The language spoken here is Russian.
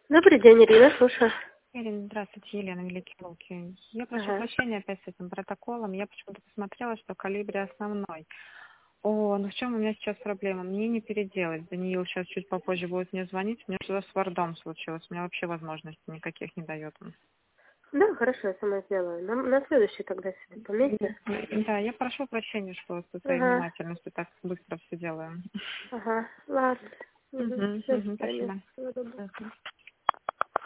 Добрый день, Ирина, слушаю. Ирина, здравствуйте, Елена, Великие Луки. Я прошу Ага. прощения опять с этим протоколом. Я почему-то посмотрела, что калибри основной. Ну в чем у меня сейчас проблема? Мне не переделать. Даниил сейчас чуть попозже будет мне звонить. У меня что-то с Word'ом случилось. У меня вообще возможностей никаких не дает он. Да, хорошо, я сама сделаю. На следующий тогда сюда поместьте. Да, я прошу прощения, что с твоей Ага, внимательностью так быстро все делаем. ага, ладно. Угу. До свидания. Спасибо. Всего доброго. Мгм.